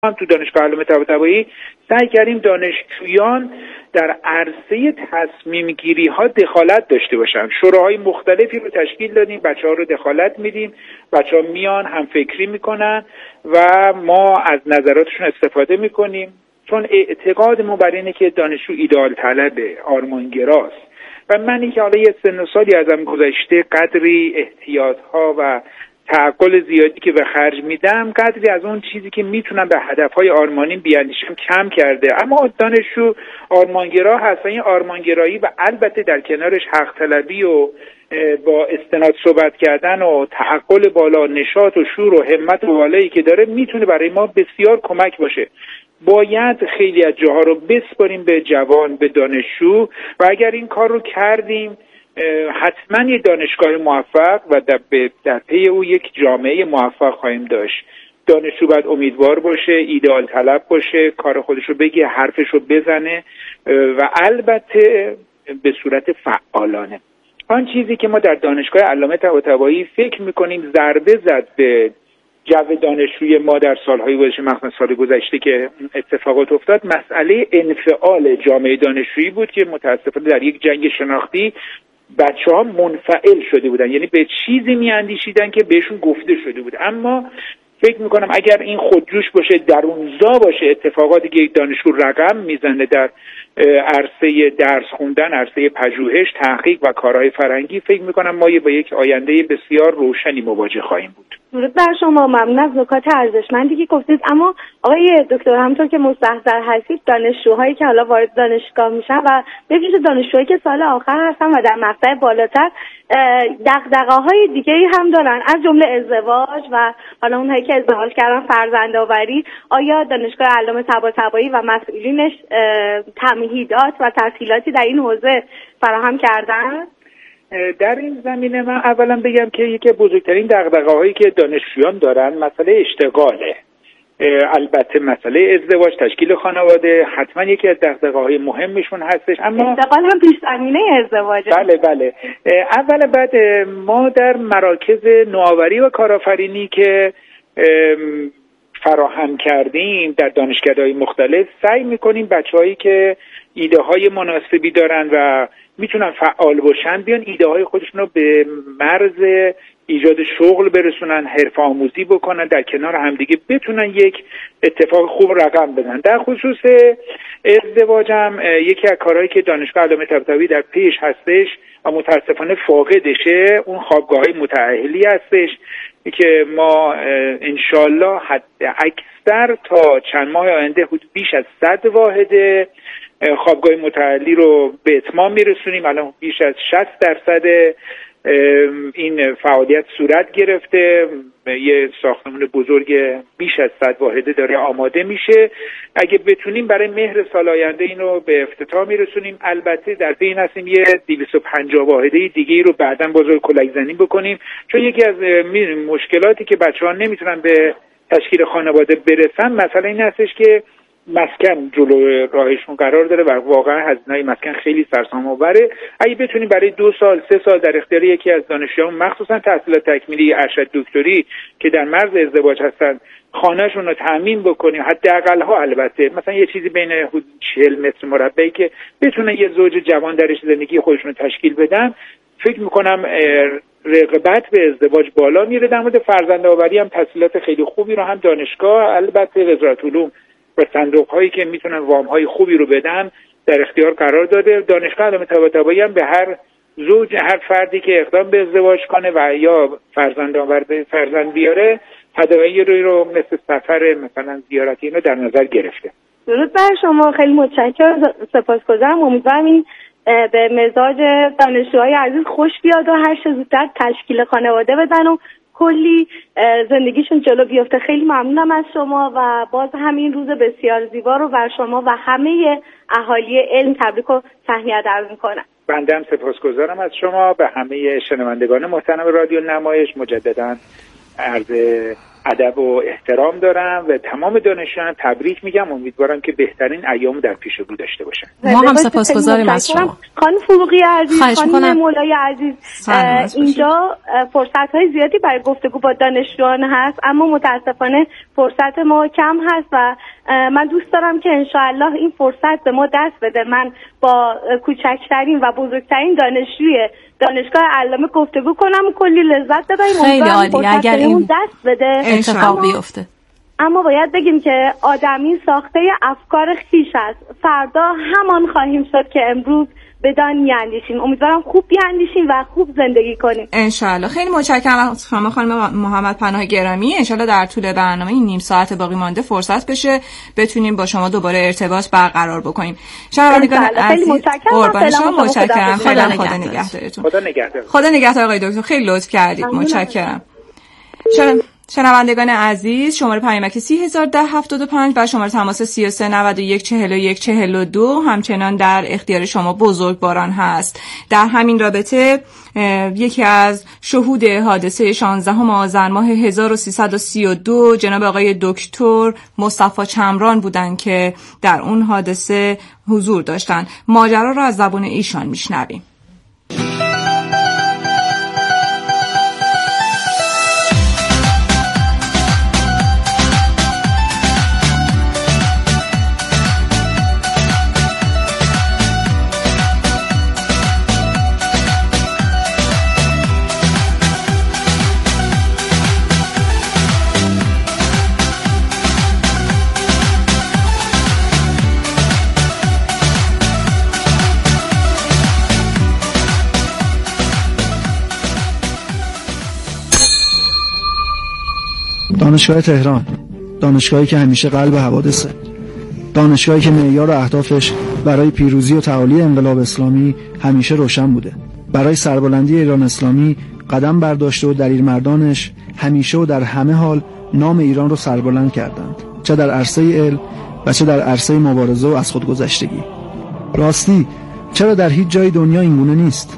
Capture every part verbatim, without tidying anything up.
هم تو دانشگاه علامه طباطبایی سعی کردیم دانشجویان در عرصه تصمیم گیری ها دخالت داشته باشن. شوراهای مختلفی رو تشکیل دادیم، بچه ها رو دخالت میدیم، بچه ها میان هم فکری میکنن و ما از نظراتشون استفاده میکنیم، چون اعتقاد ما بر اینه که دانشجو ایدئال طلبه، آرمانگراست و منی که حالا یه سن و سالی ازم گذشته قدری احتیاط ها و تعقل زیادی که به خرج میدم، قدری از اون چیزی که میتونم به هدفهای آرمانیم بیاندیشم کم کرده. اما دانشجو آرمانگرا هست و این آرمانگرایی و البته در کنارش حق طلبی و با استناد صحبت کردن و تعقل بالا، نشاط و شور و همت والایی که داره میتونه برای ما بسیار کمک باشه. باید خیلی از جاها رو بسپاریم به جوان، به دانشجو و اگر این کار رو کردیم حتما یه دانشگاه موفق و در پی او یک جامعه موفق خواهیم داشت. دانشجو باید امیدوار باشه، ایدئال طلب باشه، کار خودش رو بگه، حرفش رو بزنه و البته به صورت فعالانه. آن چیزی که ما در دانشگاه علامه طباطبایی فکر میکنیم ضربه زد به جو دانشجوی ما در سالهای گذشته، مخصوصا سال گذشته که اتفاقات افتاد، مسئله انفعال جامعه دانشجویی بود که متاسفانه در یک جنگ شناختی بچه ها منفعل شده بودن، یعنی به چیزی می اندیشیدن که بهشون گفته شده بود. اما فکر میکنم اگر این خودجوش باشه، درونزا باشه، اتفاقاتی که یک دانشجو رقم میزنه در عرصه درس خوندن، عرصه پژوهش، تحقیق و کارهای فرهنگی، فکر میکنم ما با یک آینده بسیار روشنی مواجه خواهیم بود. درود بر شما، ممنون از نکات ارزشمندی که گفتید. اما آقای دکتر، همونطور که مستحضر هستید، دانشجوهایی که حالا وارد دانشگاه میشن و به ویژه دانشجوهایی که سال آخر هستن و در مقطع بالاتر دغدغه‌های دیگه‌ای هم دارن، از جمله ازدواج و حالا اونهایی که ازدواج کردن فرزندآوری. آیا دانشگاه علامه طباطبایی و مسئولینش تمهیدات و تسهیلاتی در این حوزه فراهم کردن؟ در این زمینه من اولا بگم که یکی بزرگترین دغدغه‌هایی که دانشجویان دارن مسئله اشتغاله. البته مسئله ازدواج، تشکیل خانواده حتما یکی از دغدغه‌های مهمشون هستش، اما اشتغال هم پیش زمینه ازدواجه. بله بله. اول بعد ما در مراکز نوآوری و کارآفرینی که فراهم کردیم در دانشگاه‌های مختلف سعی می‌کنیم بچه‌هایی که ایده‌های مناسبی دارن و میتونن فعال باشن بیان ایده های خودشون رو به مرز ایجاد شغل برسونن، حرفه آموزی بکنن، در کنار همدیگه بتونن یک اتفاق خوب رقم بدن. در خصوص ازدواجم یکی از کارهایی که دانشگاه علامه طباطبایی در پیش هستش و متاسفانه فاقدشه اون خوابگاه‌های متأهلی هستش که ما انشالله حد اکثر تا چند ماه آینده حدود بیش از صد واحد خوابگاه متعلی رو به اتمام میرسونیم. الان بیش از شصت درصد این فعالیت صورت گرفته، یه ساختمان بزرگ بیش از صد واحده داره آماده میشه. اگه بتونیم برای مهر سال آینده اینو به افتتاح میرسونیم. البته در بین هستیم یه دویست و پنجاه واحده دیگه رو بعداً بزرگ کلک زنی بکنیم، چون یکی از مشکلاتی که بچه‌ها نمیتونن به تشکیل خانواده برسن مثلا این هستش که مسکن جلو راهشون قرار داره و واقعا هزینه‌های مسکن خیلی سرسام‌آوره. اگه بتونیم برای دو سال سه سال در اختیار یکی از دانشجویان مخصوصا تحصیلات تکمیلی ارشد دکتری که در مرز ازدواج هستن خانه‌شون رو تامین بکنیم، حداقل‌ها البته مثلا یه چیزی بین چهل متر مربعی که بتونه یه زوج جوان درش زندگی خودشون رو تشکیل بدن، فکر می‌کنم رغبت به ازدواج بالا میره. در مورد فرزندآوری هم تسهیلات خیلی خوبی رو هم دانشگاه، البته وزارت علوم و صندوق هایی که میتونن وام های خوبی رو بدن در اختیار قرار داده. دانشگاه علامه طباطبایی هم به هر زوج، هر فردی که اقدام به ازدواج کنه و یا فرزند آورده فرزند بیاره، هدایایی روی رو مثل سفر مثلا زیارتی اینو در نظر گرفته. درود بر شما، خیلی متشکرم، سپاسگزارم. امیدوارم این به مزاج دانشجوهای عزیز خوش بیاد و هر چه زودتر تشکیل خانواده بدن و کلی زندگیشون جلو بیفته. خیلی ممنونم از شما و باز همین روز بسیار زیبا رو بر شما و همه اهالی علم تبریک و تهنیت عرض میکنم. بنده هم سپاسگزارم از شما. به همه شنوندگان محترم رادیو نمایش مجددا عرض ادب و احترام دارم و تمام دانشجویان تبریک میگم. امیدوارم که بهترین ایام در پیش رو داشته باشن. ما هم سپاسگزاریم از شما. خانم فروغی عزیز، خانم مولای عزیز، اینجا فرصت‌های زیادی برای گفتگو با دانشجویان هست، اما متاسفانه فرصت ما کم هست و من دوست دارم که انشاءالله این فرصت به ما دست بده. من با کوچکترین و بزرگترین دانشجوی دانشگاه علامه گفتگو کنم و کلی لذت ببریم. خیلی عالی. اگر این دست بده اتفاق بیفته. اما باید بگیم که آدمی ساخته افکار خیش است. فردا همان خواهیم شد که امروز بدان میاندیشیم. امیدوارم خوب بیاندیشیم و خوب زندگی کنیم انشالله. خیلی متشکرم از شما خانم محمد پناه گرامی. انشالله در طول برنامه این نیم ساعت باقی مانده فرصت بشه بتونیم با شما دوباره ارتباط برقرار بکنیم. شنوندگان عزیز، قربان شما متشکرم. خیلی خدا نگهدارتون. خدا نگهدار. خدا نگهدار آقای دکتر. خیلی لطف کردید. متشکرم. شنوندگان عزیز، شماره پیامک سی هزار ده هفتاد و پنج و شماره تماس سی و سه نود و یک چهل و یک چهل و دو همچنان در اختیار شما بزرگواران هست. در همین رابطه یکی از شهود حادثه شانزدهم آذر ماه هزار و سیصد و سی و دو جناب آقای دکتر مصطفی چمران بودند که در اون حادثه حضور داشتند. ماجرا را از زبان ایشان میشنویم. دانشگاه تهران، دانشگاهی که همیشه قلب حوادثه، دانشگاهی که معیار و اهدافش برای پیروزی و تعالی انقلاب اسلامی همیشه روشن بوده، برای سربلندی ایران اسلامی قدم برداشته و دلیرمردانش همیشه و در همه حال نام ایران رو سربلند کردند، چه در عرصه علم و چه در عرصه مبارزه و از خودگذشتگی. راستی چرا در هیچ جای دنیا اینگونه نیست؟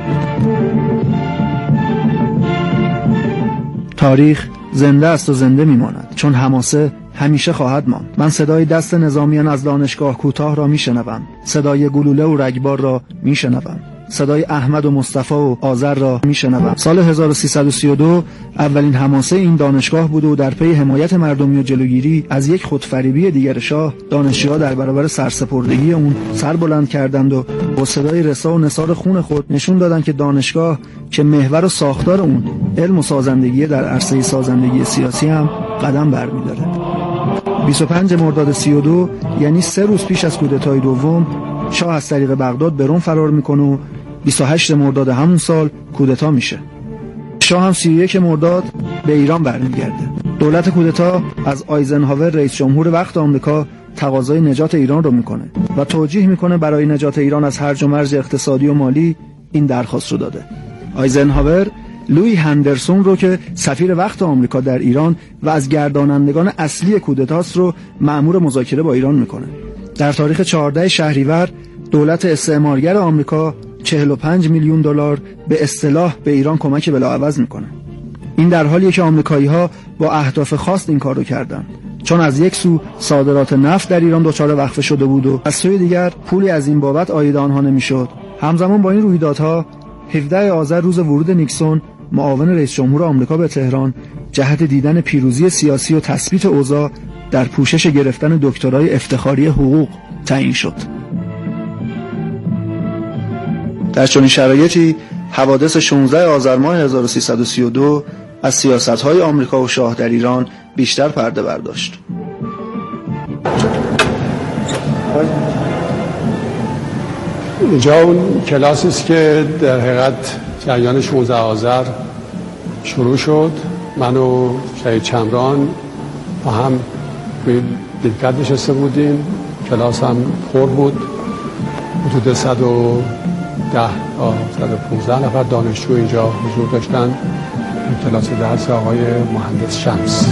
تاریخ زنده است و زنده میماند، چون حماسه همیشه خواهد ماند. من صدای دست نظامیان از دانشگاه کوتاه را میشنوم، صدای گلوله و رگبار را میشنوم، صدای احمد و مصطفی و آذر را میشنوم. سال هزار و سیصد و سی و دو اولین حماسه این دانشگاه بود و در پی حمایت مردمی و جلوگیری از یک خودفریبی دیگر شاه، دانشجوها در برابر سرسپردگی اون سر بلند کردند و با صدای رسا و نثار خون خود نشون دادند که دانشگاه که محور و ساختار اون علم و سازندگی در عرصه سازندگی سیاسی هم قدم برمی‌داره. بیست و پنجم مرداد سی و دو یعنی سه روز پیش از کودتای دوم، شاه از طریق بغداد به روم فرار میکنه و بیست و هشتم مرداد همون سال کودتا میشه. شاه هم سی و یکم مرداد به ایران برمیگرده. دولت کودتا از آیزنهاور رئیس جمهور وقت آمریکا تقاضای نجات ایران رو میکنه و توجیه میکنه برای نجات ایران از هرج و مرج اقتصادی و مالی این درخواست رو داده. آیزنهاور لوی هندرسون رو که سفیر وقت آمریکا در ایران و از گردانندگان اصلی کودتاست رو مأمور مذاکره با ایران میکنه. در تاریخ چهاردهم شهریور دولت استعمارگر آمریکا چهل و پنج میلیون دلار به اصطلاح به ایران کمک بلاعوض میکنه. این در حالیه که آمریکایی‌ها با اهداف خاص این کارو کردن، چون از یک سو صادرات نفت در ایران دچار وقفه شده بود و از سوی دیگر پولی از این بابت عاید آنها نمیشد. همزمان با این رویدادها هفدهم آذر روز ورود نیکسون معاون رئیس جمهور آمریکا به تهران جهت دیدن پیروزی سیاسی و تثبیت اوضاع در پوشش گرفتن دکترای افتخاری حقوق تعیین شد. در چنین شرایطی حوادث شانزدهم آذر ماه هزار و سیصد و سی و دو از سیاست‌های آمریکا و شاه در ایران بیشتر پرده برداشت. اینجا اون کلاسی است که در حقیقت جریان شانزدهم آذر شروع شد. من و شهید چمران با هم روی دلگرد نشسته بودیم. کلاس هم پر بود. حدود صد و ده تا صد و پانزده نفر دانشجو اینجا حضور داشتن. کلاس درس آقای مهندس شمس.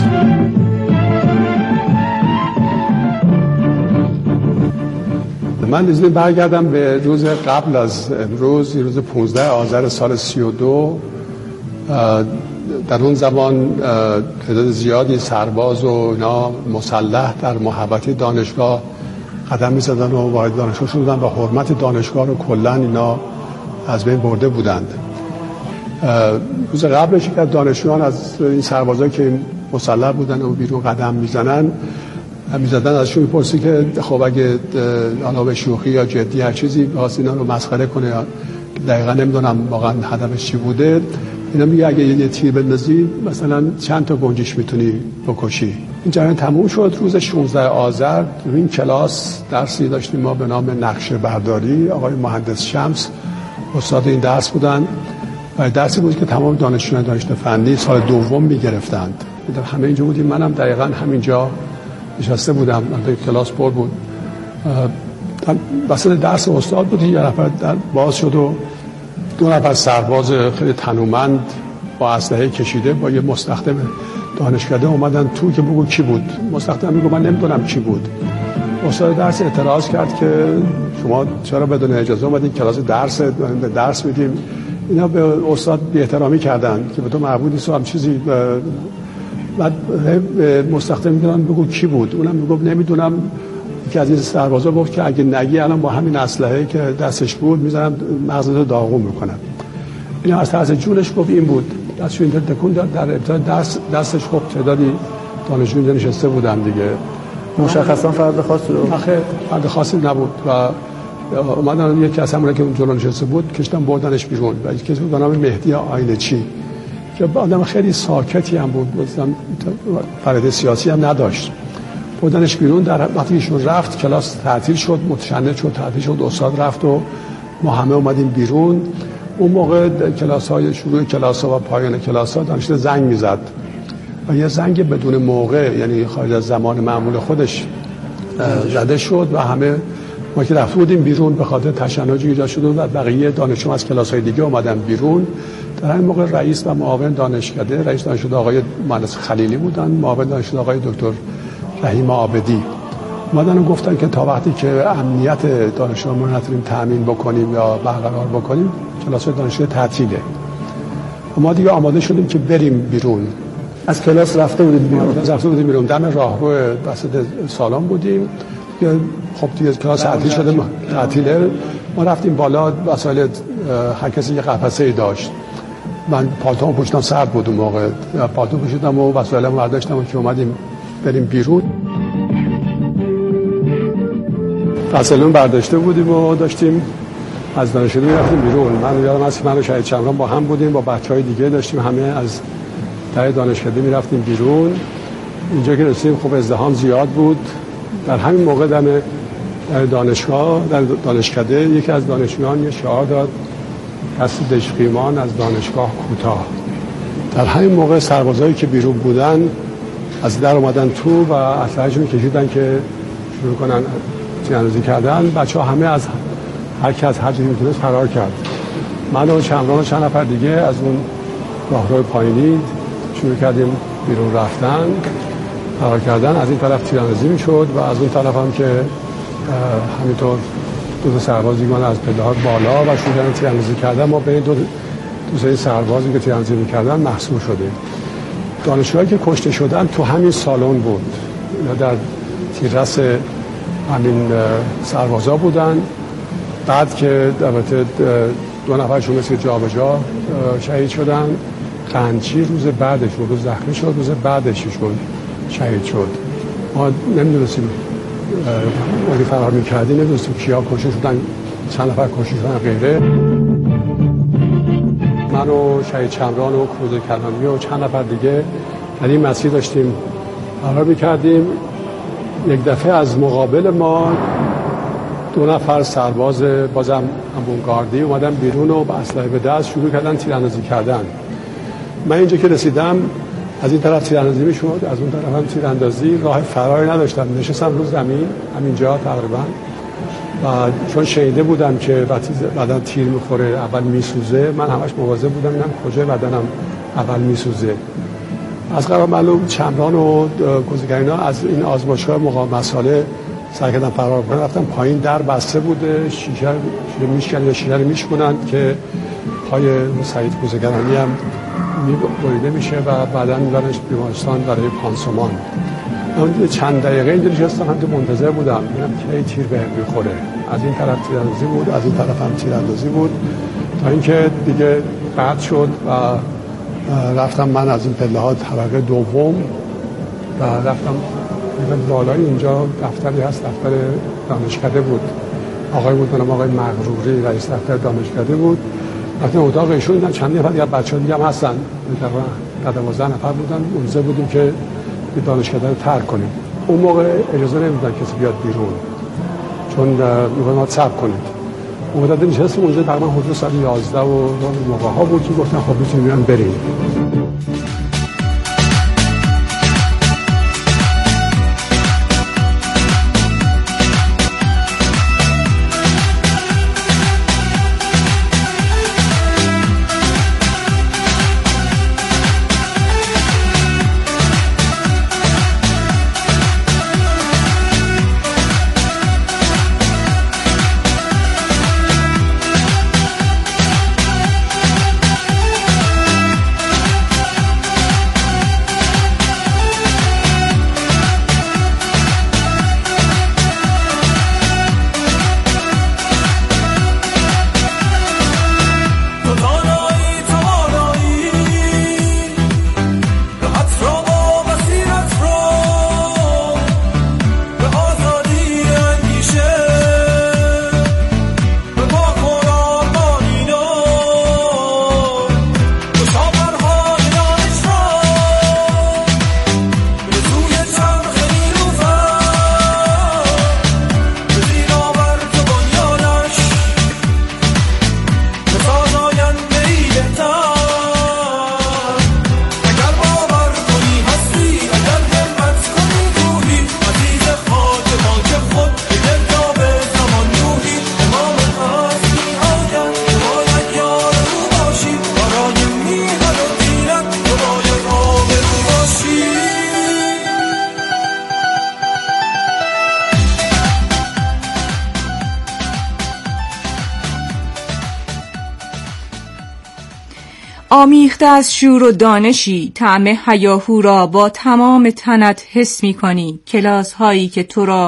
من از این برگردم به روز قبل از امروز، روز پانزدهم آذر سال سی و دو. در اون زمان تعداد زیادی سرباز و اینا مسلح در محوطه دانشگاه قدم می‌زدن و وارد دانشگاه شدن و حرمت دانشگاه رو کلاً اینا از بین برده بودند. روز قبلش که دانشجویان از این سربازایی که مسلح بودن و بیرون قدم میزنن میزدن ازشون میپرسی که خب اگه حالا به شوخی یا جدی هر چیزی واسه اینا رو مسخره کنه، دقیقا نمیدونم واقعا هدفش چی بوده، اینا میگه اگه یه تیر بندازی مثلا چند تا گنجش میتونی بکشی. این جریان تموم شد. روز شانزده آذر تو این کلاس درسی داشتیم ما به نام نقشه برداری. آقای مهندس شمس استاد این درس بودن و درسی بود که تمام دانشجویان دانشگاه فنی سال دوم میگرفتند. همه اینجا بودیم، منم دقیقاً همینجا نشسته بودم. من کلاس پر بود. وسط درس استاد بود، یه نفر در باز شد و دو نفر سرباز خیلی تنومند با اسلحه کشیده با یه مستخدم دانشکده اومدن تو که بگو کی بود. مستخدم میگه من نمیدونم کی بود. استاد درس اعتراض کرد که شما چرا بدون اجازه اومدین کلاس درس درس میدیم. اینا به استاد بی‌احترامی کردن که به تو مربوط نیست و هم چیزی. بعد مستخدم میگن بگو کی بود. اونم میگفت نمیدونم. یکی از این سربازا گفت که اگه نگی الان با همین اسلحه‌ای که دستش بود میذارم مغزتو داغون میکنم. اینا از طرز جونش گفت این بود. دستش اینطور تکون داد. در ابتدا دست دستش خب تعدادی دانشجو اینجا نشسته بودن دیگه. مشخصا فرد خاصی رو آخه فرد خاصی نبود و اومدن یکی از همون که اون جلو نشسته بود کشتن بردنش بیرون و یکی بود به نام مهدی آینچی که آدم خیلی ساکتی هم بود، مثلا فرد سیاسی هم نداشت. بردنش بیرون. در وقتی ایشون رفت کلاس تعطیل شد، متشنج شد، تعطیل شد. استاد رفت و ما همه اومدیم بیرون. اون موقع کلاس‌های شروع کلاس‌ها و پایان کلاس‌ها دانشجو زنگ می‌زد و یه زنگ بدون موقع، یعنی خارج از زمان معمول خودش زده شد و همه ما که رفته بودیم بیرون به خاطر تشنجی ایجاد شد و بقیه دانشجو از کلاس‌های دیگه اومدن بیرون. در این موقع رئیس و معاون دانشکده، رئیس دانشکده آقای مهندس خلیلی بودن، معاون دانشکده آقای دکتر رحیم عابدی اومدن و گفتن که تا وقتی که امنیت دانشجویان رو نتونیم تامین بکنیم یا برقرار بکنیم کلاس‌های دانشکده تعطیله. ما دیگه آماده شدیم که بریم بیرون. از کلاس رفته بودیم بیرون. رفته بودیم بیرون. دم راهرو وسط سالن بودیم. خب دیگه کلاس تعطیل شده، ما تعطیله. ما رفتیم بالا. وسایل هر کسی یه قفسه‌ای داشت. من پالتومو پوشیدم، سرد بود اون موقع. پالتو پوشیدم و وسایلمو برداشتم و که اومدیم بریم بیرون. وسایلمو برداشته بودیم و داشتیم از دانشگاه میرفتیم بیرون. من یادم هست من و شهید چمران با هم بودیم، با بچهای دیگه داشتیم همه از در دانشگاه میرفتیم بیرون. اینجا که رسیدیم خب ازدحام زیاد بود. در همین موقع دم دانشگاه در دانشکده یکی از دانشجویان یه شعار داد دست دژقیمان از دانشگاه کوتاه. در همین موقع سربازایی که بیرون بودن از در اومدن تو و اسلحه‌شون کشیدن که شروع کنن تیراندازی کردن. بچه‌ها همه از هر کی از هر جایی میتونست فرار کرد. من و چمران و چند نفر دیگه از اون راهرو پایینی شروع کردیم بیرون رفتن، فرار کردن. از این طرف تیراندازی میشد و از اون طرف هم که همینطور دو تا سرباز دیگه از پله‌ها بالا و شروع کردن تیراندازی کردن. ما بین دو دو سه سربازی که تیراندازی می‌کردن محصور شدیم. دانشجوهایی که کشته شدن تو همین سالن بود. اینا در تیررس همین سربازا بودن. بعد که البته دو نفرشون مثل جابجا شهید شدن. قنچی روز بعدش روز زخمی شد، روز بعدش ایشون شهید شد. ما نمیدونستیم وقتی فرار میکردیم نمیدونستیم کیا کشته شدن، چند نفر کشته شدن غیره. من و شهید چمران و کروز کلامی و چند نفر دیگه در این مسیر داشتیم فرار میکردیم. یک دفعه از مقابل ما دو نفر سرباز بازم امونگاردی اومدن بیرون و با اسلحه به دست شروع کردن تیراندازی کردن. من اینجا که رسیدم از این طرف تیراندازی میشد، از اون طرف هم تیراندازی. راه فراری نداشتم، نشستم رو زمین همینجا تقریبا و چون شنیده بودم که بدن تیر میخوره اول میسوزه، من همش مواظب بودم اینم کجای بدنم اول میسوزه. از قرار معلوم چمران و کوزگرینا از این آزمایشگاه مقاومت مساله سعی کردن فرار کنن. رفتم پایین، در بسته بوده، شیشه شیشه میشکنن یا شیشه رو میشکنن که پای سعید کوزه‌گرانی هم بریده میشه و بعداً میبرنش بیمارستان برای پانسمان. من چند دقیقه اینجا نشستم هم که منتظر بودم ببینم کی تیر بهم میخوره. از این طرف تیراندازی بود، از این طرف هم تیراندازی بود، تا اینکه دیگه قطع شد و رفتم من از این پله ها طبقه دوم و رفتم بالای اینجا دفتری هست، دفتر دانشکده بود. آقای بود منم آقای مغروری رئیس دفتر دانشکده بود. وقتی اتاق ایشون دیدم چند نفر دیگه بچه‌ها دیگه هم هستن، تقریبا دوازده نفر بودن. اونجا بودیم که دانشکده رو ترک کنیم. اون موقع اجازه نمیدادن کسی بیاد بیرون چون میگفتن ما صبر کنید. اون مدت نشستیم اونجا تقریبا حدود ساعت یازده و موقع ها بود که گفتن خب میتونیم بیان بریم. آمیخته از شور و دانشی، طعم هیاهو را با تمام تنت حس می کنی. کلاس هایی که تو را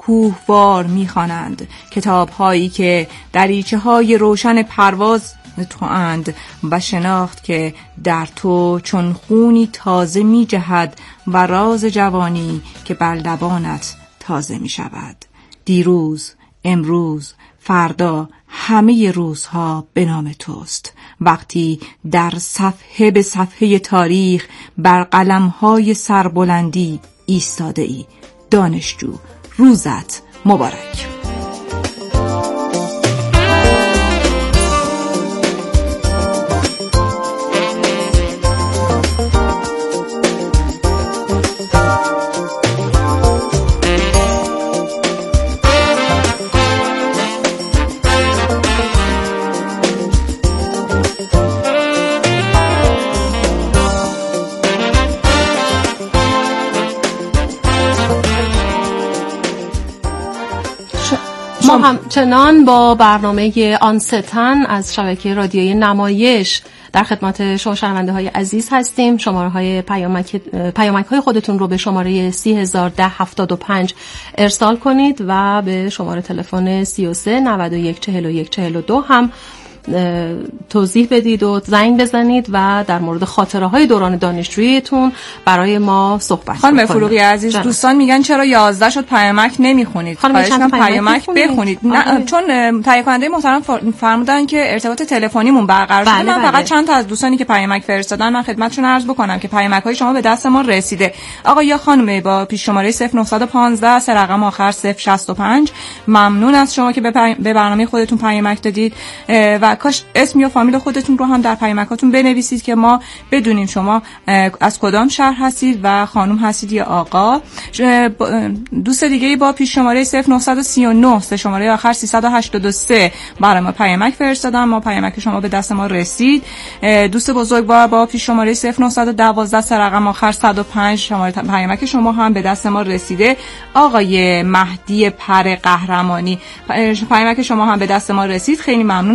کوهوار می خوانند، کتاب هایی که دریچه های روشن پرواز تو اند و شناخت که در تو چون خونی تازه می جهد و راز جوانی که بر لبانت تازه می شود. دیروز، امروز، فردا، همه روزها به نام توست. وقتی در صفحه به صفحه تاریخ بر قلم‌های سربلندی ایستاده ای، دانشجو، روزت مبارک. ما همچنان با برنامه آن ستن از شبکه رادیویی نمایش در خدمت شما شنونده های عزیز هستیم. شماره های پیامک پیامک های خودتون رو به شماره سی هزار ده هفتاد و پنج ارسال کنید و به شماره تلفن سی و سه نود و یک چهل و یک چهل و دو هم توضیح بدید و زنگ بزنید و در مورد خاطره های دوران دانشجوییتون برای ما صحبت کنید. خانم فروغی عزیز، جانم. دوستان میگن چرا یازده شد پیامک نمیخونید؟ خواهش می‌کنم پیامک بخونید. نه چون تهیه کننده محترم فرمودن که ارتباط تلفنیمون برقرار شده. من فقط چند تا از دوستانی که پیامک فرستادن من خدمتشون عرض بکنم که پیامک های شما به دست ما رسیده. آقا یا خانم با پیش شماره صفر نه یک پنج سه رقم آخر صفر شصت و پنج ممنون از شما که به, پی... به برنامه خودتون پیامک دادید و کاش اسم یا فامیل خودتون رو هم در پیامکاتون بنویسید که ما بدونیم شما از کدام شهر هستید و خانم هستید یا آقا. دوست دیگه با پیش شماره صفر نه سه نه سه شماره آخر سیصد و هشتاد و سه برای ما پیامک فرستادن. ما پیامک شما به دست ما رسید. دوست بزرگوار با پیش شماره صفر نه یک دو سه رقم آخر صد و پنج شماره پیامک شما هم به دست ما رسیده. آقای مهدی پر قهرمانی پیامک شما هم به دست ما رسید. خیلی ممنون از ابراز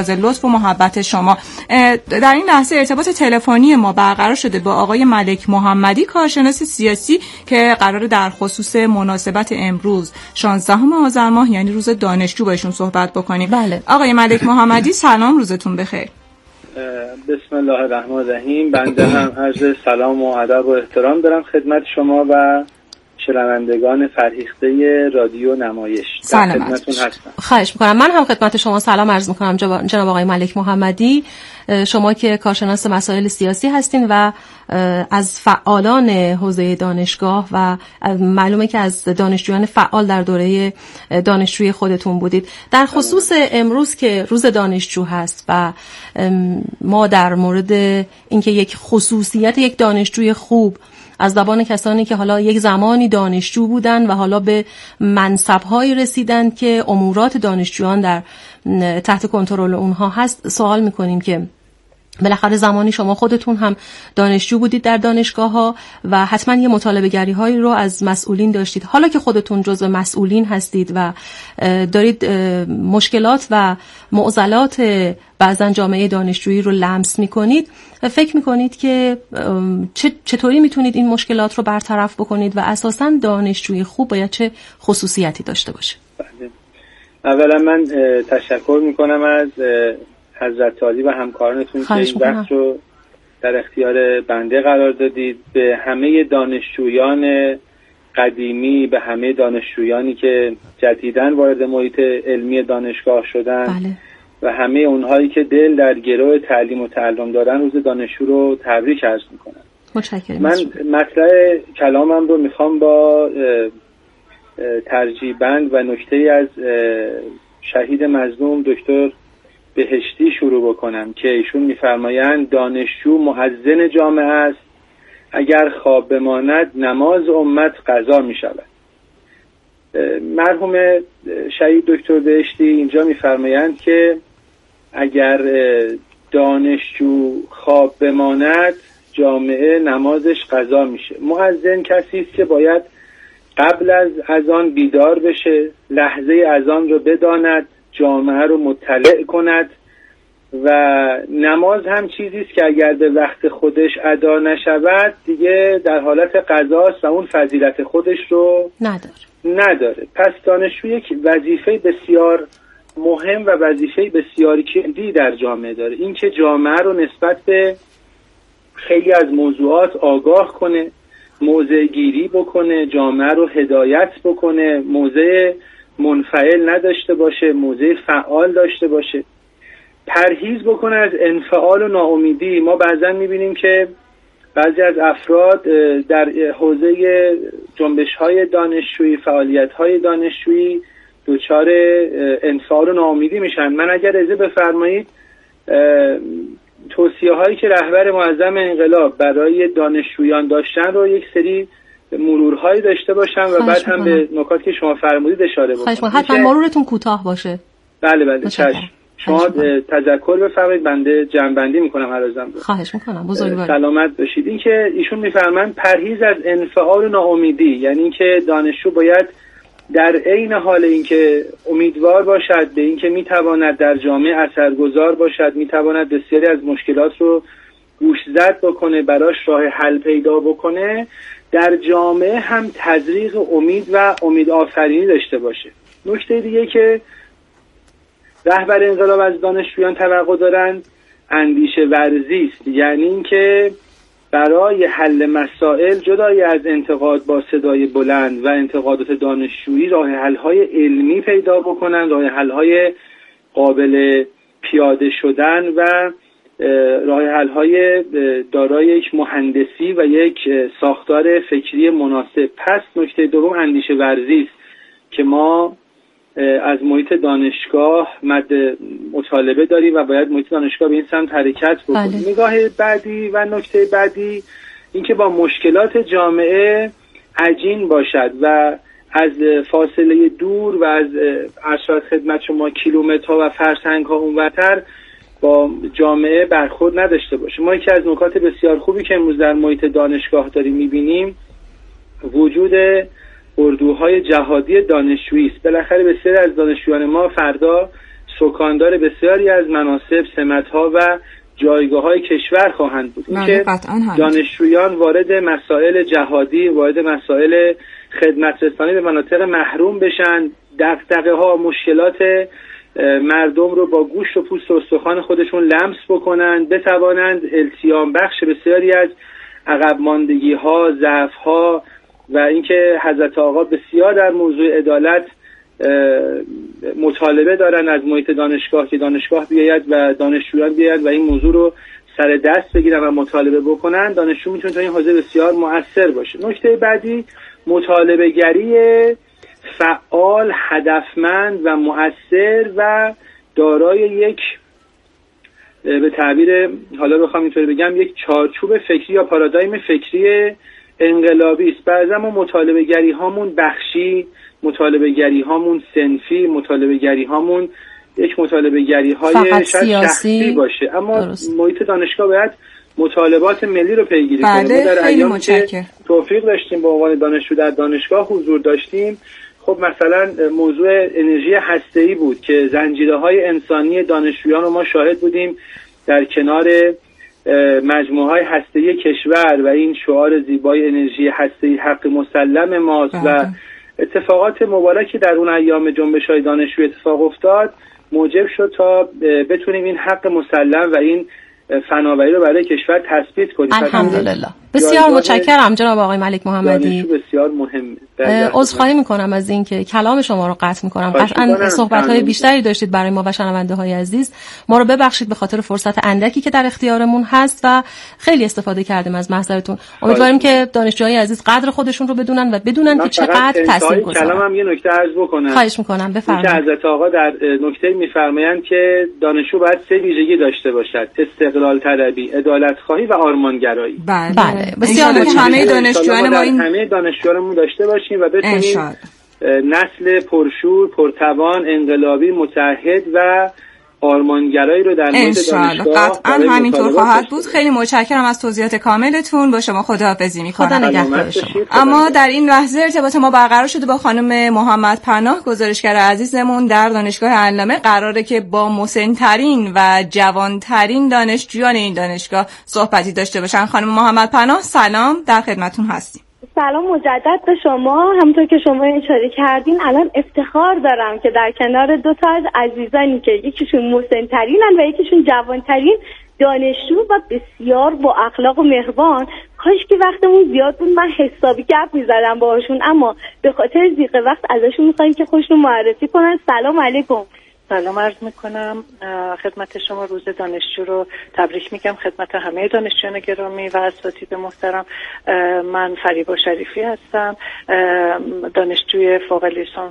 ناز لطف و محبت شما. در این لحظه ارتباط تلفنی ما برقرار شده با آقای ملک محمدی، کارشناس سیاسی، که قراره در خصوص مناسبت امروز شانزدهم آذر ماه یعنی روز دانشجو با ایشون صحبت بکنیم. بله. آقای ملک محمدی سلام، روزتون بخیر. بسم الله الرحمن الرحیم. بنده هم عرض سلام و ادب و احترام دارم خدمت شما و شنوندگان فرهیخته رادیو نمایش. در خدمتتون هستم. خواهش میکنم. من هم خدمت شما سلام عرض میکنم جناب آقای ملک محمدی، شما که کارشناس مسائل سیاسی هستین و از فعالان حوزه دانشگاه و معلومه که از دانشجویان فعال در دوره دانشجویی خودتون بودید. در خصوص امروز که روز دانشجو هست و ما در مورد اینکه یک خصوصیت یک دانشجوی خوب از زبان کسانی که حالا یک زمانی دانشجو بودن و حالا به منصب‌هایی رسیدن که امورات دانشجویان در تحت کنترل اونها هست سوال می‌کنیم که بالاخره زمانی شما خودتون هم دانشجو بودید در دانشگاه‌ها و حتما یه مطالبه گری‌هایی رو از مسئولین داشتید. حالا که خودتون جزو مسئولین هستید و دارید مشکلات و معضلات بعضن جامعه دانشجویی رو لمس می‌کنید، فکر می‌کنید که چطوری می‌تونید این مشکلات رو برطرف بکنید و اساساً دانشجوی خوب باید چه خصوصیاتی داشته باشه؟ اولا من تشکر می‌کنم از حضرت عالی و همکارانتون که این وقت رو در اختیار بنده قرار دادید. به همه دانشجویان قدیمی، به همه دانشجویانی که جدیداً وارد محیط علمی دانشگاه شدن، بله. و همه اونهایی که دل در گروه تعلیم و تعلم دارن روز دانشجو رو تبریک عرض میکنم. متشکرم. من مطلع کلامم رو میخوام با ترجیح بند و نکته از شهید مظلوم دکتر بهشتی شروع بکنم که ایشون میفرمایند دانشجو مؤذن جامعه است، اگر خواب بماند نماز امت قضا میشود. مرحوم شهید دکتر بهشتی اینجا میفرمایند که اگر دانشجو خواب بماند جامعه نمازش قضا میشه. مؤذن کسی است که باید قبل از اذان بیدار بشه، لحظه اذان رو بداند، جامعه رو مطلع کند و نماز هم چیزی است که اگر به وقت خودش ادا نشود دیگه در حالت قضاست و اون فضیلت خودش رو نداره. نداره. پس دانشجو یک وظیفه بسیار مهم و وظیفه بسیار کلیدی در جامعه داره، این که جامعه رو نسبت به خیلی از موضوعات آگاه کنه، موضع گیری بکنه، جامعه رو هدایت بکنه، موضع منفعل نداشته باشه، موضع فعال داشته باشه، پرهیز بکنه از انفعال و ناامیدی. ما بعضا میبینیم که بعضی از افراد در حوزه جنبش‌های دانشجویی، فعالیت‌های دانشجویی دچار انفعال و ناامیدی میشن. من اگر اجازه بفرمایید توصیه‌هایی که رهبر معظم انقلاب برای دانشجویان داشتن رو یک سری مرورهایی داشته باشم و بعد هم به نکاتی که شما فرمودید اشاره بکنم. حتما مرورتون کوتاه باشه. بله بله چشم. شما تذکر بفرمایید بنده جمع‌بندی میکنم عرضم رو. خواهش میکنم. بزرگوار. سلامت باشید. این که ایشون میفرمایند پرهیز از انفعال و ناامیدی، یعنی اینکه دانشجو باید در عین حال اینکه امیدوار باشد به اینکه میتواند در جامعه اثرگذار باشد، میتواند بسیاری از مشکلات رو گوشزد بکنه، براش راه حل پیدا بکنه، در جامعه هم تزریق امید و امید آفرینی داشته باشه. نکته دیگه که رهبر انقلاب از دانشجویان توقع دارند اندیشه ورزی است، یعنی اینکه برای حل مسائل جدای از انتقاد با صدای بلند و انتقادات دانشجویی راه حل‌های علمی پیدا بکنند، راه حل‌های قابل پیاده شدن و راه حل‌های دارای یک مهندسی و یک ساختار فکری مناسب. پس نکته دوم اندیشه ورزی است که ما از محیط دانشگاه مد مطالبه داریم و باید محیط دانشگاه به این سمت حرکت بکنیم. بله. نگاه بعدی و نکته بعدی اینکه با مشکلات جامعه عجین باشد و از فاصله دور و از ارشاد خدمت شما کیلومترها و فرسنگ‌ها اونورتر با جامعه برخورد نداشته باشه. ما یکی از نکات بسیار خوبی که امروز در محیط دانشگاه داریم می‌بینیم وجود اردوهای جهادی دانشجویی است. بالاخره بسیاری از دانشجویان ما فردا سکاندار بسیاری از مناصب، سمت‌ها و جایگاه‌های کشور خواهند بود. اینکه دانشجویان وارد مسائل جهادی، وارد مسائل خدمت رسانی به مناطق محروم بشن، دغدغه‌ها، مشکلات مردم رو با گوشت و پوست و استخوان خودشون لمس بکنند، بتوانند التیام بخش بسیاری از عقب ماندگی‌ها، ضعف‌ها و اینکه حضرت آقا بسیار در موضوع عدالت مطالبه دارن از محیط دانشگاه که دانشگاه بیاید و دانشجویان بیاید و این موضوع رو سر دست بگیرن و مطالبه بکنن، دانشجو میتونه تا این حوزه بسیار مؤثر باشه. نکته بعدی مطالبه گری فعال، هدفمند و مؤثر و دارای یک به تعبیر حالا بخوام اینطوری بگم یک چارچوب فکری یا پارادایم فکری انقلابی است. بعضا ما مطالبه گری هامون بخشی، مطالبه گری هامون صنفی، مطالبه گری هامون یک مطالبه گری های شخصی باشه، اما درست. محیط دانشگاه باید مطالبات ملی رو پیگیری کنه. ما در ایام که توفیق داشتیم با عنوان دانشجو در دانشگاه حضور داشتیم، خب مثلا موضوع انرژی هسته‌ای بود که زنجیره‌های انسانی دانشجویان رو ما شاهد بودیم در کنار مجموعه‌های هسته‌ای کشور و این شعار زیبای انرژی هسته‌ای حق مسلم ماست و اتفاقات مبارکی در اون ایام جنبش‌های دانشجویی اتفاق افتاد موجب شد تا بتونیم این حق مسلم و این فناوری رو برای کشور تثبیت کنیم. الحمدلله. بسیار متشکرم جناب آقای ملک محمدی. بسیار مهمه. عذرخواهی میکنم از اینکه کلام شما رو قطع میکنم. قطعاً صحبت‌های بیشتری داشتید برای ما و شنونده‌های عزیز. ما رو ببخشید به خاطر فرصت اندکی که در اختیارمون هست و خیلی استفاده کردیم از محضرتون. امیدواریم که دانشجوهای عزیز قدر خودشون رو بدونن و بدونن که چقدر تاثیرگذاره. کلامم یه نکته عرض بکنم. خواهش میکنم بفرمایید. حضرت آقا در نکته میفرمایند که دانشجو باید سه ویژگی داشته باشد: استقلال طلبی، عدالت خواهی و آرمانگرایی. بله. بله. بسیار همه دانشجویان ما این همه دانشجویانمون داشته باشیم و بتونیم نسل پرشور، پرتوان، انقلابی، متحد و آرمانگرایی رو در محیط دانشگاه قطعاً همینطور خواهد بود. خیلی متشکرم از توضیحات کاملتون. با شما خداحافظی می‌کنم. خدا نگهدار شما. اما در این لحظه ارتباط ما برقرار شده با خانم محمد پناه، گزارشگر عزیزمون در دانشگاه علامه. قراره که با مسن‌ترین و جوان‌ترین دانشجویان این دانشگاه صحبتی داشته باشن. خانم محمد پناه سلام، در خدمتتون هستیم. سلام مجدد به شما. همونطور که شما اشاره کردین الان افتخار دارم که در کنار دو تا از عزیزانی که یکیشون مسن‌ترینن و یکیشون جوان‌ترین دانشجو و بسیار با اخلاق و مهربان، کاش که وقتمون زیاد بود من حسابی گپ می‌زدم باهاشون، اما به خاطر ضیق وقت ازشون می‌خوایم که خودشون معرفی کنن. سلام علیکم. سلام عرض میکنم خدمت شما. روز دانشجو رو تبریک میگم خدمت همه دانشجویان گرامی و اساتید محترم. من فریبا شریفی هستم، دانشجوی فوق لیسانس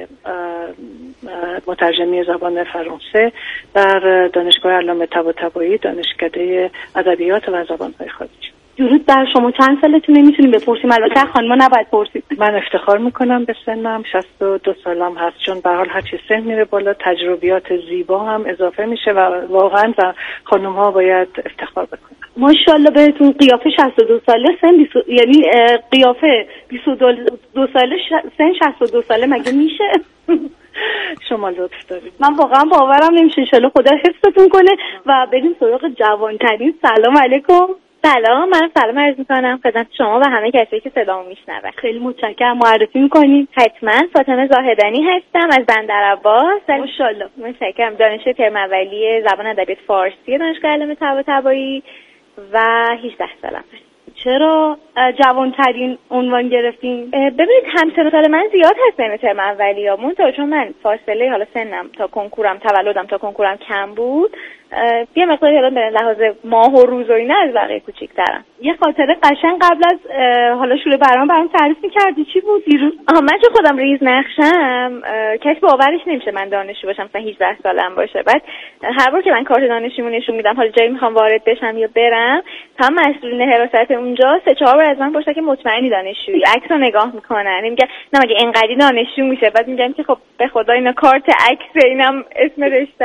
مترجمی زبان فرانسه در دانشگاه علامه طباطبایی، دانشکده ادبیات و زبان‌های خارجی. درود بر شما. چند سالتونه میتونیم بپرسیم؟ البته خانم‌ها نباید پرسید. من افتخار میکنم به سنم، شصت و دو سالم هست، چون به هر حال هرچی سن میره بالا تجربیات زیبا هم اضافه میشه و واقعا و خانم‌ها باید افتخار بکنن. ماشاءالله بهتون. قیافه شصت و دو ساله، سن بیست یعنی قیافه بیست و دو ساله، سن شصت و دو ساله مگه میشه؟ شما لطف دارید. من واقعا باورم نمیشه. ان شاءالله خدا حفظتون کنه و بریم سراغ جوان‌ترین. سلام علیکم. سلام، من سلام عرض میکنم خدمت شما و همه کسایی که صدامو میشنون. خیلی متشکرم. معرفی میکنید؟ حتما. فاطمه زاهدانی هستم از بندرعباس. ماشاءالله. متشکرم. دانشجوی ترم اولیه زبان ادبیات فارسی دانشگاه علامه طباطبایی و هجده سالم. چرا جوانترین عنوان گرفتین؟ ببینید همسن سال من زیاد هست بین ترم اولیامون، تا چون من فاصله حالا سنم تا کنکورم، تولدم تا کنکورم کم بود، یه مقداری حالا به لحاظ ماه و روز و اینا از بقیه کوچیک‌ترم. یه خاطره قشنگ قبل از حالا شروع برنامه برام تعریف می‌کردی، چی بود دیروز؟ آها، من چون خودم ریز نقشم کسی باورش نمیشه من دانشجو باشم، مثلا هجده سالم باشه. بعد هر بار که من کارت دانشجویی نشون میدم، حالا جایی میخوام وارد بشم یا برم، هم مسئولین حراست اونجا سه چهار بار از من پرسیدن که مطمئنی دانشجویی، عکسو نگاه میکنن، میگن نه مگه اینقدی دانشجو میشه. بعد میگم که خب به خدا اینا کارت عکس، اینم اسم رشته است.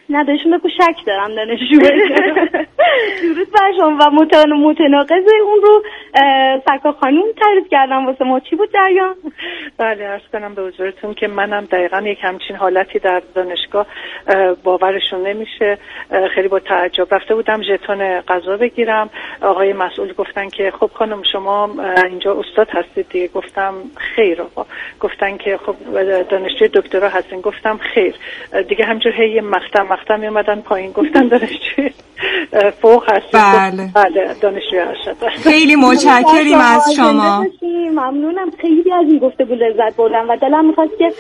نه بهشون بگو شک دارم دانشجو درود بر شما. و متن متناقض اون رو سکا خانوم تعریف کردم واسه ما، چی بود جریان؟ بله عرض کنم به حضورتون که منم دقیقاً یک همچین حالتی در دانشگاه باورشون نمیشه. خیلی با تعجب رفته بودم ژتون غذا بگیرم، آقای مسئول گفتن که خب خانم شما اینجا استاد هستید دیگه؟ گفتم خیر آقا. گفتن که خب دانشجوی دکترا هستین؟ گفتم خیر دیگه. همجور هی مقطع مقطع می اومدن پایین، گفتن دانشجوی فوق هستید؟ بله بله دانشجوی ارشد. خیلی متشکریم از شما. ممنونم، خیلی از این گفتگو لذت بردم و دلم می‌خواست که